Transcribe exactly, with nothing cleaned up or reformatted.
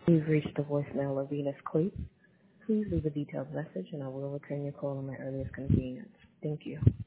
You've reached the voicemail of Venus Cleet. Please leave a detailed message and I will return your call at my earliest convenience. Thank you.